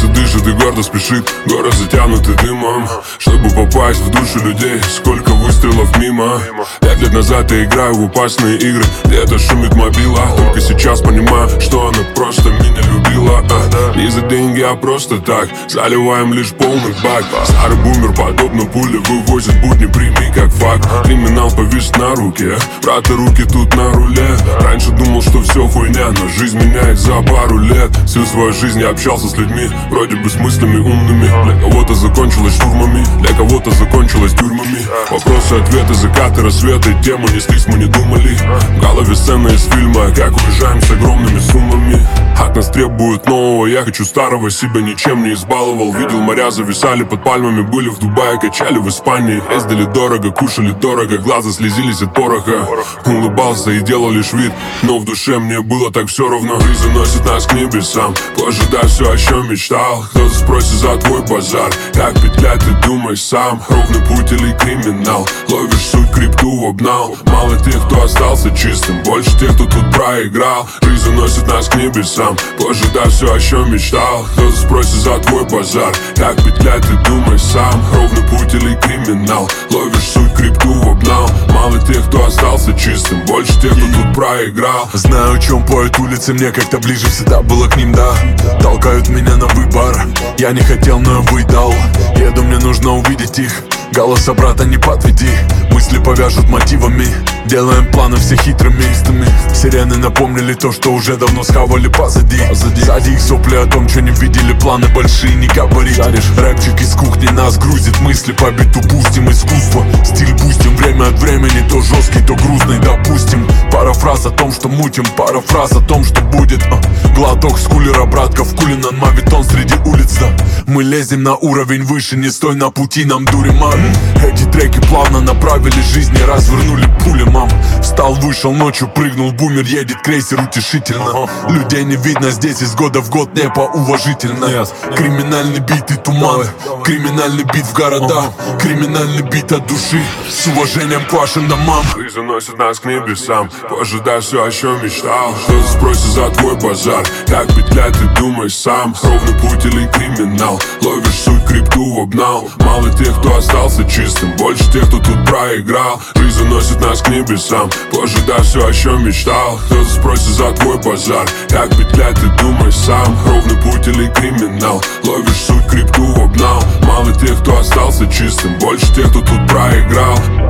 Сердце дышит и гордо спешит, горы затянуты дымом. Чтобы попасть в души людей, сколько выстрелов мимо. 5 лет назад я играю в опасные игры, где-то шумит мобила. Только сейчас понимаю, что она просто меня любила. Не за деньги, а просто так, заливаем лишь полный бак. Старый бумер, подобно пуле, вывозит будни, прими как факт. Криминал повис на руке, брата, руки тут на руле. Раньше думал, что все хуйня, но жизнь меняет за пару лет. Всю свою жизнь я общался с людьми, вроде бы с мыслями умными. Для кого-то закончилось штурмами, для кого-то закончилось тюрьмами. Вопросы, ответы, закаты, рассветы, тему неслись, мы не думали. В голове сцена из фильма, как уезжаем с огромными суммами. От нас требуют нового, я хочу старого, себя ничем не избаловал. Видел, моря зависали под пальмами, были в Дубае, качали в Испании. Ездили дорого, кушали дорого, глаза слезились от пороха. Улыбался и делал лишь вид, но в душе мне было так все равно. Жизнь заносит нас к небесам, пожидай все, о чем мечтал. Кто-то спросит за твой базар, как петлять, ты думай сам. Ровный путь или криминал, ловишь суть, крипту обнал. Мало тех, кто остался чистым, больше тех, кто тут проиграл. Жизнь заносит нас к небесам, пожидай все, о чем мечтал. Кто-то спросит за твой базар, как петлять, ты думай сам. Ровный путь или криминал, ловишь суть, крипту обнал. Мало тех, кто остался чистым, больше тех, кто тут проиграл. Знаю, о чем поют улицы, мне как-то ближе всегда было к ним, да. Толкают меня на выбор, я не хотел, но я выдал. Еду, мне нужно увидеть их, голоса брата не подведи. Мысли повяжут мотивами, делаем планы все хитрыми. Сирены напомнили то, что уже давно схавали позади. Сзади их сопли о том, что не видели, планы большие, не говори. Рэпчик из кухни нас грузит, мысли по биту бустим. Искусство, стиль бустим, время от времени то жесткий, то грустный, допустим. Пара фраз о том, что мутим, пара фраз о том, что будет. Глоток с кулера, братка в кулинан, мавитон среди улиц, да. Мы лезем на уровень выше, не стой на пути, нам дури, мам. Эти треки плавно направили жизни, развернули пули, мам. Встал, вышел ночью, прыгнул, бумер едет, крейсер утешительно. Людей не видно здесь из года в год, не поуважительно. Криминальный бит и туман, криминальный бит в городах, криминальный бит от души, с уважением к вашим домам. Жизнь заносит нас к небесам, пожидай все, о чем мечтал. Кто-то спросит за твой базар, как петлять, ты думай сам. Ровный путь или криминал, ловишь суть, крипту обнал. Мало тех, кто остался чистым, больше тех, кто тут проиграл. Жизнь заносит нас к небесам, пожидай все, о чем мечтал. Кто-то спросит за твой базар, как петлять, ты думай сам. Ровный путь или криминал, ловишь суть, крипту обнал. Мало тех, кто остался чистым, больше тех, кто тут проиграл.